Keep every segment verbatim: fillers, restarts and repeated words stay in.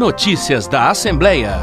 Notícias da Assembleia.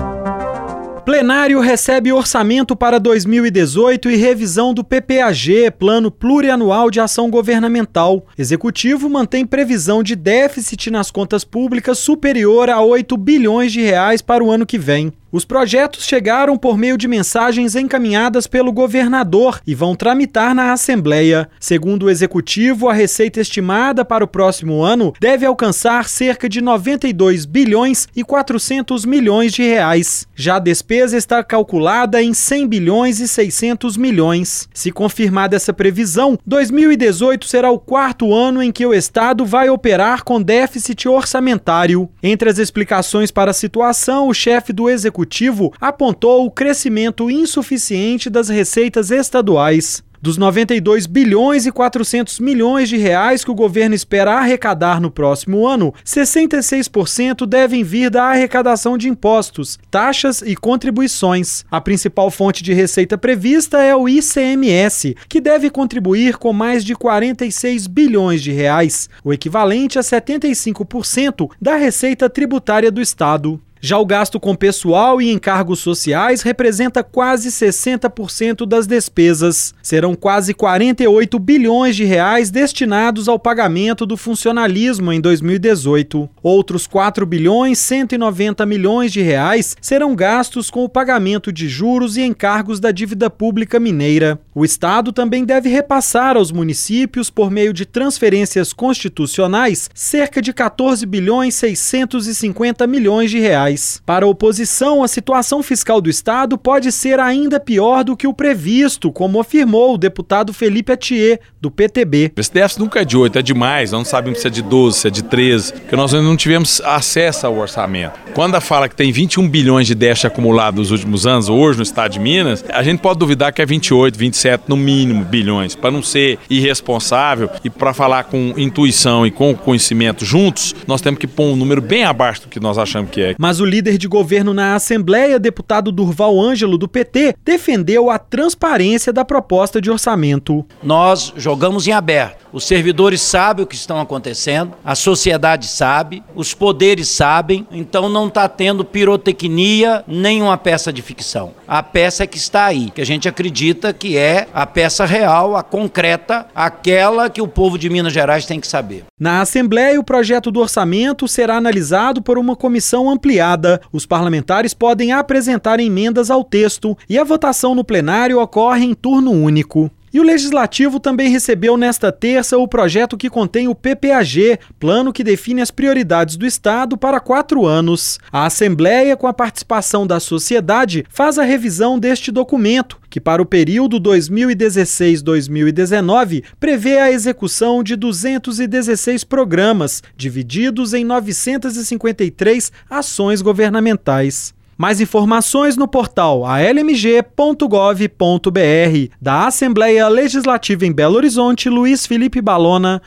Plenário recebe orçamento para dois mil e dezoito e revisão do P P A G, Plano Plurianual de Ação Governamental. Executivo mantém previsão de déficit nas contas públicas superior a oito bilhões de reais para o ano que vem. Os projetos chegaram por meio de mensagens encaminhadas pelo governador e vão tramitar na Assembleia. Segundo o Executivo, a receita estimada para o próximo ano deve alcançar cerca de noventa e dois bilhões e quatrocentos milhões de reais. Já a despesa está calculada em cem bilhões e seiscentos milhões. Se confirmada essa previsão, dois mil e dezoito será o quarto ano em que o Estado vai operar com déficit orçamentário. Entre as explicações para a situação, o chefe do Executivo apontou o crescimento insuficiente das receitas estaduais. Dos noventa e dois bilhões e quatrocentos milhões de reais que o governo espera arrecadar no próximo ano, sessenta e seis por cento devem vir da arrecadação de impostos, taxas e contribuições. A principal fonte de receita prevista é o I C M S, que deve contribuir com mais de quarenta e seis bilhões de reais, o equivalente a setenta e cinco por cento da receita tributária do Estado. Já o gasto com pessoal e encargos sociais representa quase sessenta por cento das despesas. Serão quase quarenta e oito bilhões de reais destinados ao pagamento do funcionalismo em dois mil e dezoito. Outros quatro bilhões e cento e noventa milhões de reais serão gastos com o pagamento de juros e encargos da dívida pública mineira. O Estado também deve repassar aos municípios, por meio de transferências constitucionais, cerca de quatorze bilhões e seiscentos e cinquenta milhões de reais. Para a oposição, a situação fiscal do Estado pode ser ainda pior do que o previsto, como afirmou o deputado Felipe Atier, do P T B. Esse déficit nunca é de oito, é demais. Nós não sabemos se é de doze, se é de treze, porque nós ainda não tivemos acesso ao orçamento. Quando fala que tem vinte e um bilhões de déficit acumulado nos últimos anos, hoje no estado de Minas, a gente pode duvidar que é vinte e oito, vinte e sete, no mínimo, bilhões. Para não ser irresponsável e para falar com intuição e com conhecimento juntos, nós temos que pôr um número bem abaixo do que nós achamos que é. Mas o líder de governo na Assembleia, deputado Durval Ângelo, do P T, defendeu a transparência da proposta de orçamento. Nós jogamos em aberto. Os servidores sabem o que estão acontecendo, a sociedade sabe, os poderes sabem, então não está tendo pirotecnia nem uma peça de ficção. A peça que está aí, que a gente acredita que é a peça real, a concreta, aquela que o povo de Minas Gerais tem que saber. Na Assembleia, o projeto do orçamento será analisado por uma comissão ampliada. Os parlamentares podem apresentar emendas ao texto e a votação no plenário ocorre em turno único. E o Legislativo também recebeu nesta terça o projeto que contém o P P A G, plano que define as prioridades do Estado para quatro anos. A Assembleia, com a participação da sociedade, faz a revisão deste documento, que para o período dois mil e dezesseis a dois mil e dezenove prevê a execução de duzentos e dezesseis programas, divididos em novecentas e cinquenta e três ações governamentais. Mais informações no portal a l m g ponto gov ponto b r. Da Assembleia Legislativa em Belo Horizonte, Luiz Felipe Balona,